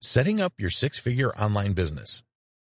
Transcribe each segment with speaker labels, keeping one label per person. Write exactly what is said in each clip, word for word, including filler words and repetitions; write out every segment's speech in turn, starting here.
Speaker 1: Setting up your six-figure online business.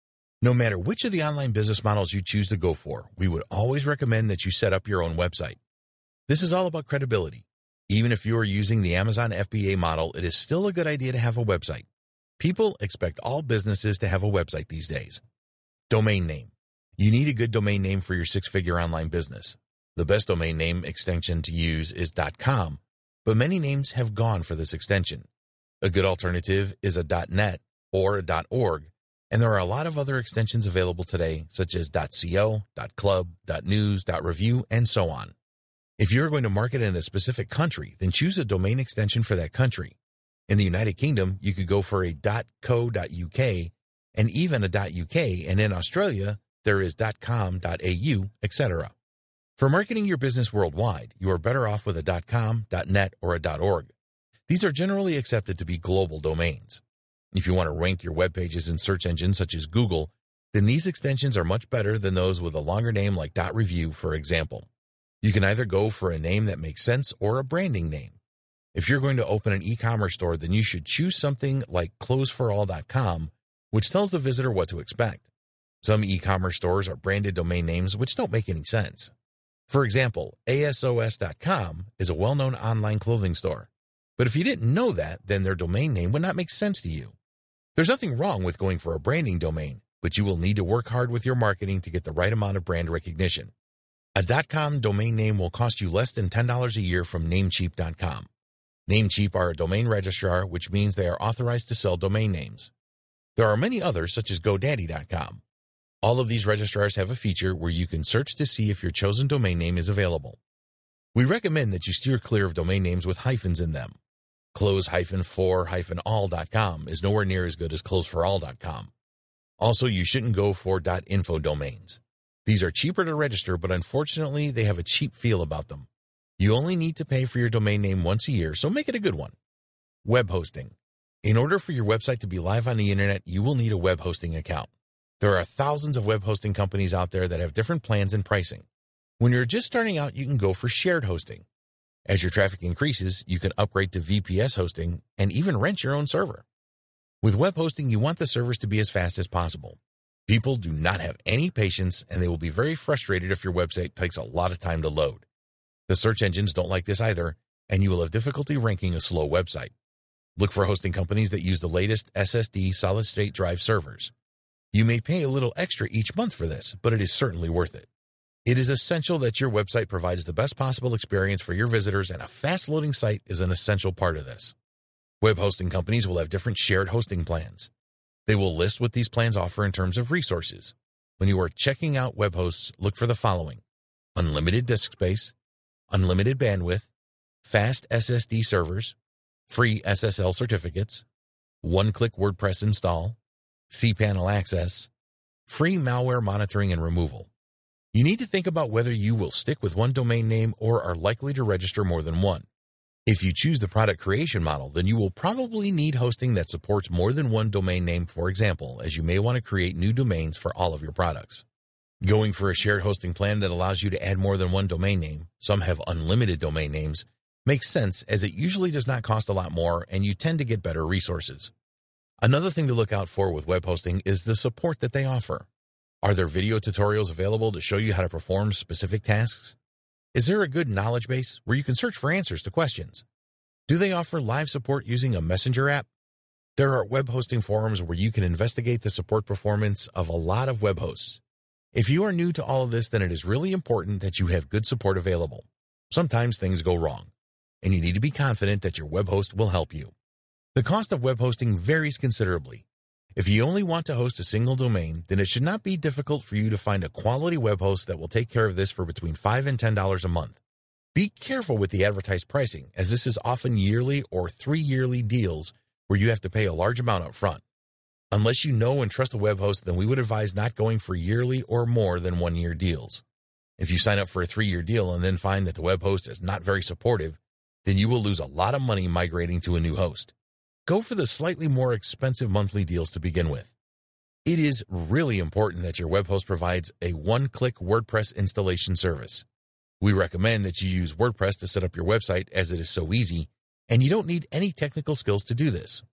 Speaker 1: No matter which of the online business models you choose to go for, we would always recommend that you set up your own website. This is all about credibility. Even if you are using the Amazon F B A model, it is still a good idea to have a website. People expect all businesses to have a website these days. Domain name. You need a good domain name for your six-figure online business. The best domain name extension to use is .com, but many names have gone for this extension. A good alternative is a .net or a .org, and there are a lot of other extensions available today, such as .co, .club, .news, .review, and so on. If you're going to market in a specific country, then choose a domain extension for that country. In the United Kingdom, you could go for a .co.uk and even a .uk, and in Australia, there is .com, .au, et cetera. For marketing your business worldwide, you are better off with a .com, .net, or a .org. These are generally accepted to be global domains. If you want to rank your web pages in search engines such as Google, then these extensions are much better than those with a longer name like .review, for example. You can either go for a name that makes sense or a branding name. If you're going to open an e-commerce store, then you should choose something like clothes for all dot com, which tells the visitor what to expect. Some e-commerce stores are branded domain names which don't make any sense. For example, A S O S dot com is a well-known online clothing store. But if you didn't know that, then their domain name would not make sense to you. There's nothing wrong with going for a branding domain, but you will need to work hard with your marketing to get the right amount of brand recognition. A .com domain name will cost you less than ten dollars a year from Namecheap dot com. Namecheap are a domain registrar, which means they are authorized to sell domain names. There are many others, such as GoDaddy dot com. All of these registrars have a feature where you can search to see if your chosen domain name is available. We recommend that you steer clear of domain names with hyphens in them. clothes for all dot com is nowhere near as good as clothes for all dot com. Also, you shouldn't go for .info domains. These are cheaper to register, but unfortunately, they have a cheap feel about them. You only need to pay for your domain name once a year, so make it a good one. Web hosting. In order for your website to be live on the internet, you will need a web hosting account. There are thousands of web hosting companies out there that have different plans and pricing. When you're just starting out, you can go for shared hosting. As your traffic increases, you can upgrade to V P S hosting and even rent your own server. With web hosting, you want the servers to be as fast as possible. People do not have any patience, and they will be very frustrated if your website takes a lot of time to load. The search engines don't like this either, and you will have difficulty ranking a slow website. Look for hosting companies that use the latest S S D solid-state drive servers. You may pay a little extra each month for this, but it is certainly worth it. It is essential that your website provides the best possible experience for your visitors, and a fast-loading site is an essential part of this. Web hosting companies will have different shared hosting plans. They will list what these plans offer in terms of resources. When you are checking out web hosts, look for the following: unlimited disk space, unlimited bandwidth, fast S S D servers, free S S L certificates, one-click WordPress install, cPanel access, free malware monitoring and removal. You need to think about whether you will stick with one domain name or are likely to register more than one. If you choose the product creation model, then you will probably need hosting that supports more than one domain name, for example, as you may want to create new domains for all of your products. Going for a shared hosting plan that allows you to add more than one domain name, some have unlimited domain names, makes sense as it usually does not cost a lot more and you tend to get better resources. Another thing to look out for with web hosting is the support that they offer. Are there video tutorials available to show you how to perform specific tasks? Is there a good knowledge base where you can search for answers to questions? Do they offer live support using a messenger app? There are web hosting forums where you can investigate the support performance of a lot of web hosts. If you are new to all of this, then it is really important that you have good support available. Sometimes things go wrong, and you need to be confident that your web host will help you. The cost of web hosting varies considerably. If you only want to host a single domain, then it should not be difficult for you to find a quality web host that will take care of this for between five and ten dollars a month. Be careful with the advertised pricing, as this is often yearly or three-yearly deals where you have to pay a large amount up front. Unless you know and trust a web host, then we would advise not going for yearly or more than one-year deals. If you sign up for a three-year deal and then find that the web host is not very supportive, then you will lose a lot of money migrating to a new host. Go for the slightly more expensive monthly deals to begin with. It is really important that your web host provides a one-click WordPress installation service. We recommend that you use WordPress to set up your website as it is so easy, and you don't need any technical skills to do this.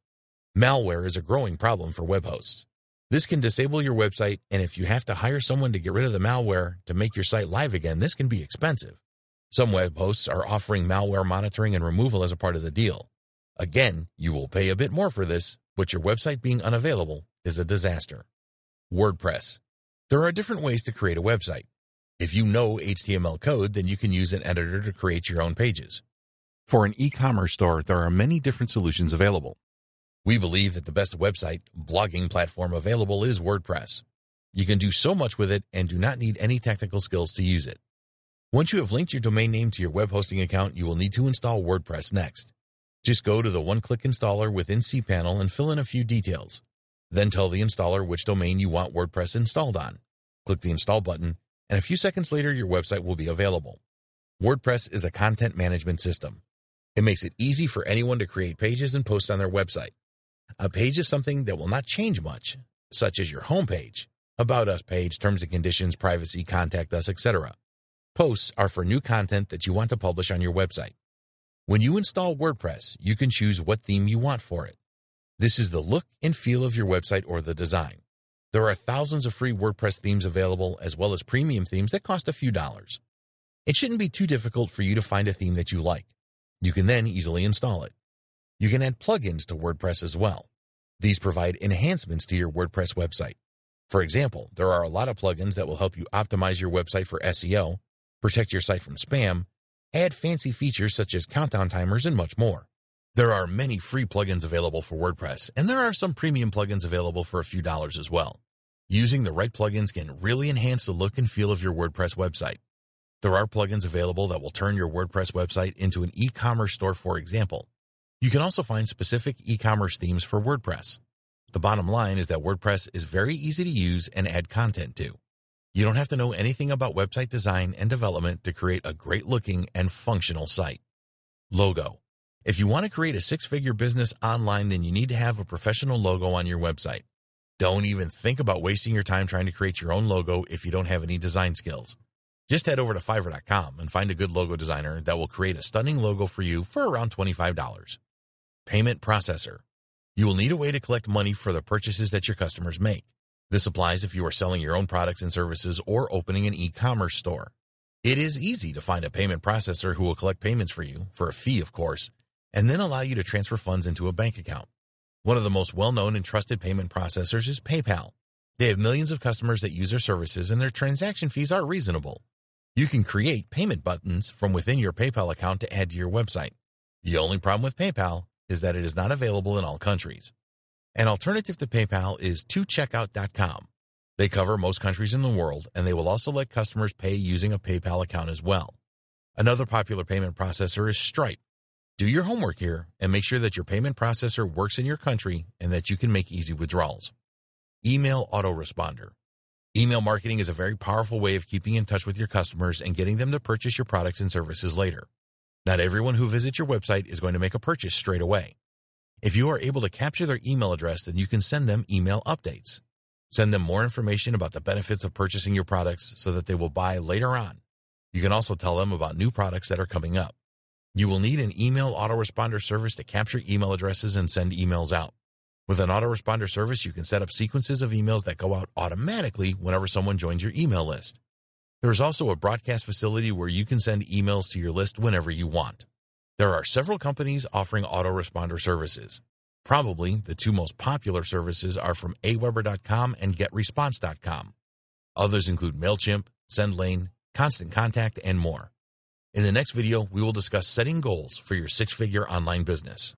Speaker 1: Malware is a growing problem for web hosts. This can disable your website, and if you have to hire someone to get rid of the malware to make your site live again, this can be expensive. Some web hosts are offering malware monitoring and removal as a part of the deal. Again, you will pay a bit more for this, but your website being unavailable is a disaster. WordPress. There are different ways to create a website. If you know H T M L code, then you can use an editor to create your own pages. For an e-commerce store, there are many different solutions available. We believe that the best website blogging platform available is WordPress. You can do so much with it and do not need any technical skills to use it. Once you have linked your domain name to your web hosting account, you will need to install WordPress next. Just go to the one-click installer within cPanel and fill in a few details. Then tell the installer which domain you want WordPress installed on. Click the install button, and a few seconds later your website will be available. WordPress is a content management system. It makes it easy for anyone to create pages and post on their website. A page is something that will not change much, such as your homepage, About Us page, terms and conditions, privacy, contact us, et cetera. Posts are for new content that you want to publish on your website. When you install WordPress, you can choose what theme you want for it. This is the look and feel of your website or the design. There are thousands of free WordPress themes available, as well as premium themes that cost a few dollars. It shouldn't be too difficult for you to find a theme that you like. You can then easily install it. You can add plugins to WordPress as well. These provide enhancements to your WordPress website. For example, there are a lot of plugins that will help you optimize your website for S E O, protect your site from spam, add fancy features such as countdown timers, and much more. There are many free plugins available for WordPress, and there are some premium plugins available for a few dollars as well. Using the right plugins can really enhance the look and feel of your WordPress website. There are plugins available that will turn your WordPress website into an e-commerce store, for example. You can also find specific e-commerce themes for WordPress. The bottom line is that WordPress is very easy to use and add content to. You don't have to know anything about website design and development to create a great-looking and functional site. Logo. If you want to create a six-figure business online, then you need to have a professional logo on your website. Don't even think about wasting your time trying to create your own logo if you don't have any design skills. Just head over to Fiverr dot com and find a good logo designer that will create a stunning logo for you for around twenty-five dollars. Payment processor. You will need a way to collect money for the purchases that your customers make. This applies if you are selling your own products and services or opening an e-commerce store. It is easy to find a payment processor who will collect payments for you, for a fee of course, and then allow you to transfer funds into a bank account. One of the most well-known and trusted payment processors is PayPal. They have millions of customers that use their services, and their transaction fees are reasonable. You can create payment buttons from within your PayPal account to add to your website. The only problem with PayPal is that it is not available in all countries. An alternative to PayPal is two checkout dot com. They cover most countries in the world, and they will also let customers pay using a PayPal account as well. Another popular payment processor is Stripe. Do your homework here and make sure that your payment processor works in your country and that you can make easy withdrawals. Email autoresponder. Email marketing is a very powerful way of keeping in touch with your customers and getting them to purchase your products and services later. Not everyone who visits your website is going to make a purchase straight away. If you are able to capture their email address, then you can send them email updates. Send them more information about the benefits of purchasing your products so that they will buy later on. You can also tell them about new products that are coming up. You will need an email autoresponder service to capture email addresses and send emails out. With an autoresponder service, you can set up sequences of emails that go out automatically whenever someone joins your email list. There is also a broadcast facility where you can send emails to your list whenever you want. There are several companies offering autoresponder services. Probably the two most popular services are from Aweber dot com and Get Response dot com. Others include MailChimp, SendLane, Constant Contact, and more. In the next video, we will discuss setting goals for your six-figure online business.